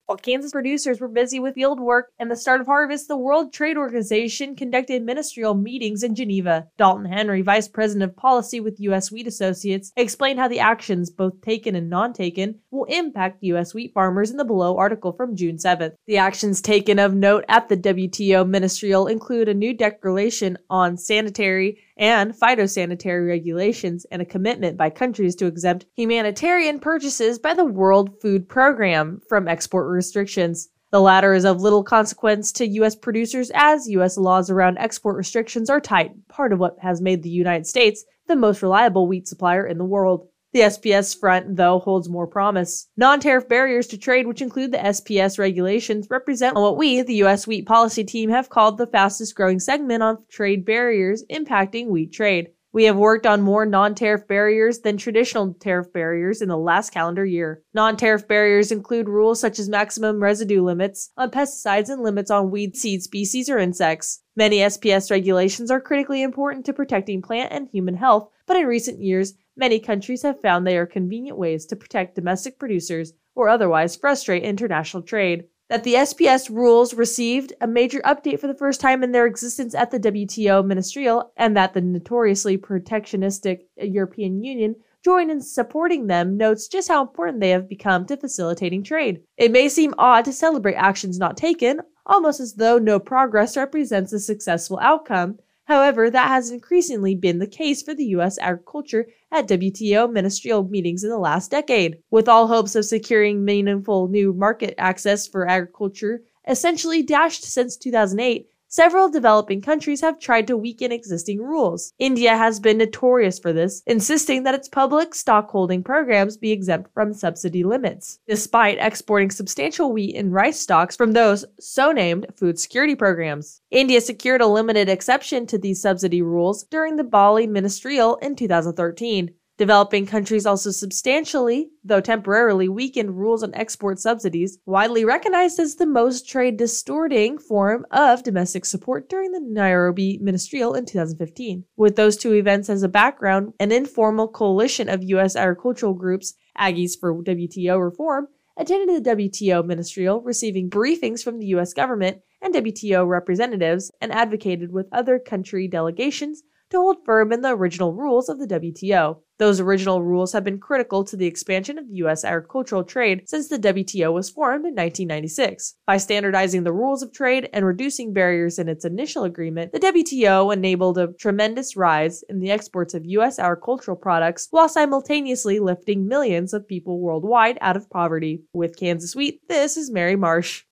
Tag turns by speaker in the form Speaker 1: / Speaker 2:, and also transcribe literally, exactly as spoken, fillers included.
Speaker 1: While Kansas producers were busy with field work and the start of harvest, the World Trade Organization conducted ministerial meetings in Geneva. Dalton Henry, Vice President of Policy with U S Wheat Associates, explained how the actions, both taken and non-taken, will impact U S wheat farmers in the below article from June seventh. The actions taken of note at the W T O ministerial include a new declaration on sanitary and phytosanitary regulations and a commitment by countries to exempt humanitarian purchases by the World Food Program from export restrictions. The latter is of little consequence to U S producers as U S laws around export restrictions are tight, part of what has made the United States the most reliable wheat supplier in the world. The S P S front, though, holds more promise. Non-tariff barriers to trade, which include the S P S regulations, represent what we, the U S Wheat Policy Team, have called the fastest-growing segment on trade barriers impacting wheat trade. We have worked on more non-tariff barriers than traditional tariff barriers in the last calendar year. Non-tariff barriers include rules such as maximum residue limits on pesticides and limits on weed seed species or insects. Many S P S regulations are critically important to protecting plant and human health, but in recent years, many countries have found they are convenient ways to protect domestic producers or otherwise frustrate international trade. That the S P S rules received a major update for the first time in their existence at the W T O ministerial, and that the notoriously protectionistic European Union joined in supporting them, notes just how important they have become to facilitating trade. It may seem odd to celebrate actions not taken, almost as though no progress represents a successful outcome. However, that has increasingly been the case for the U S agriculture at W T O ministerial meetings in the last decade. With all hopes of securing meaningful new market access for agriculture essentially dashed since two thousand eight, several developing countries have tried to weaken existing rules. India has been notorious for this, insisting that its public stockholding programs be exempt from subsidy limits, despite exporting substantial wheat and rice stocks from those so-named food security programs. India secured a limited exception to these subsidy rules during the Bali ministerial in two thousand thirteen. Developing countries also substantially, though temporarily, weakened rules on export subsidies, widely recognized as the most trade-distorting form of domestic support during the Nairobi ministerial in two thousand fifteen. With those two events as a background, an informal coalition of U S agricultural groups, Aggies for W T O Reform, attended the W T O ministerial, receiving briefings from the U S government and W T O representatives, and advocated with other country delegations to hold firm in the original rules of the W T O. Those original rules have been critical to the expansion of U S agricultural trade since the W T O was formed in nineteen ninety-six. By standardizing the rules of trade and reducing barriers in its initial agreement, the W T O enabled a tremendous rise in the exports of U S agricultural products while simultaneously lifting millions of people worldwide out of poverty. With Kansas Wheat, this is Mary Marsh.